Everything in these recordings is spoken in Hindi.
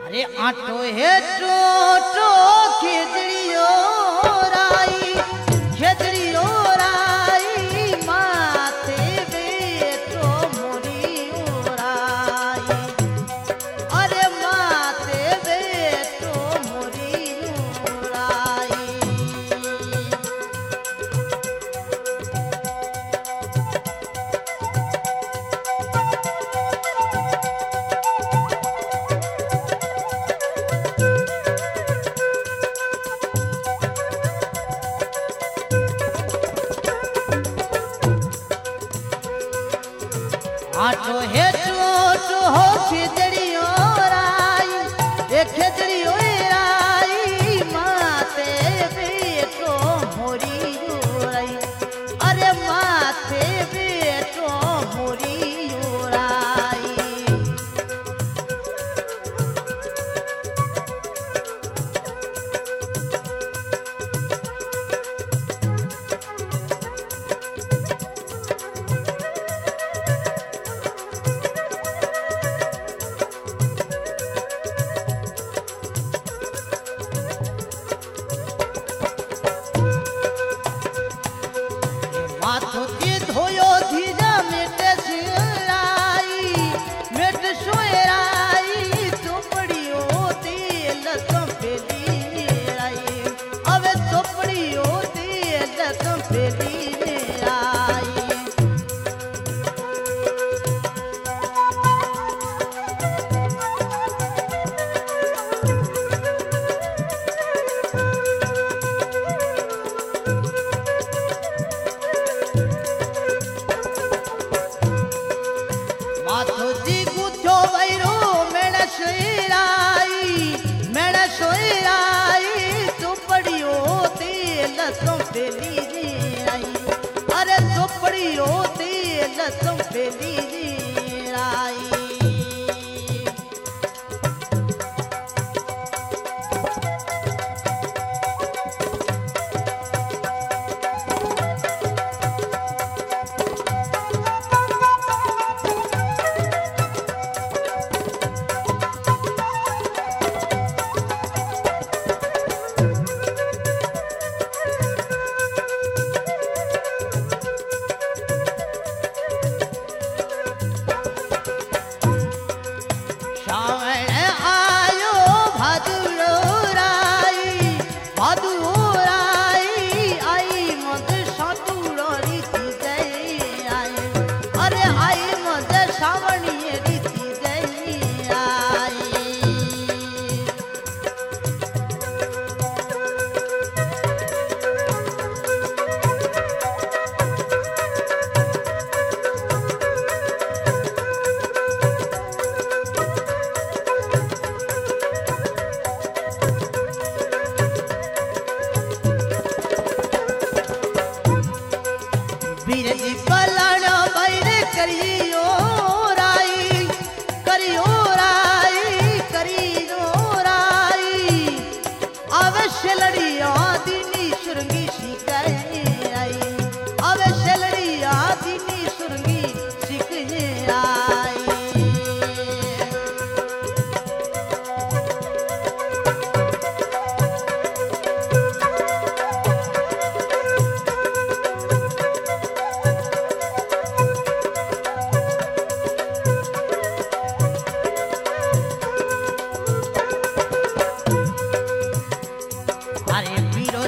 अरे आटो है टोटो खेजड़ियो राई खेजड़ियो राई माथे बेटो मोरी राई अरे माथे बेटो मोरी राई आटो है टोटो हो खेजड़ियो राई ए खेजड़ियो राई माथे बेटो मोरी राई अरे माथे बेटो मोरी राई माथो के धोयो धीरा मेट सोराई चोपड़ियो तेल संपेली राई अबे चोपड़ियो तेल संपेली राई माथो जी गुथो वैरो मेड़ सोराई चोपड़ियो तेल संपेली राई अरे चोपड़ियो तेल संपेली राई श्रावण आयो भादुरो राई आई मद सातुरो रीति जय आई अरे आई मद श्रावणी रीति जय आई बीरजी पलाण बैर करियो राई अवश्य लड़िया दीनी सुरंगी सीख आई अवश्य लड़िया दीनी सुरंगी सीख आई अरे वीरो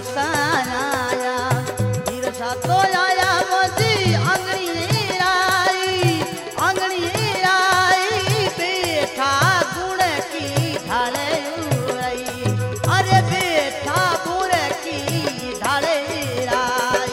सा तो आया मोदी अंगनी राई बेठा गुण की ढाले राई अरे बेठा गुण की ढाले राई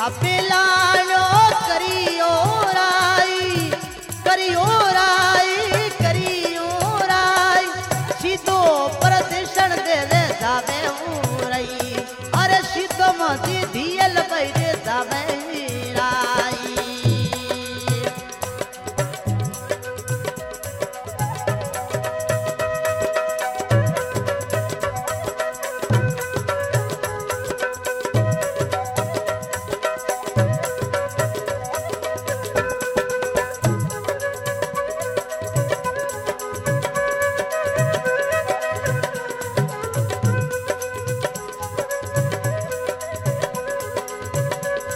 पेलानो करियो राई करियो राई करियो राई सीधो प्रदर्शन दे दे जावे उरई अरे सीधो मजी दियल बैरे जावे राई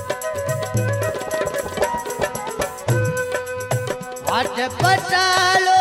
आठ बटालो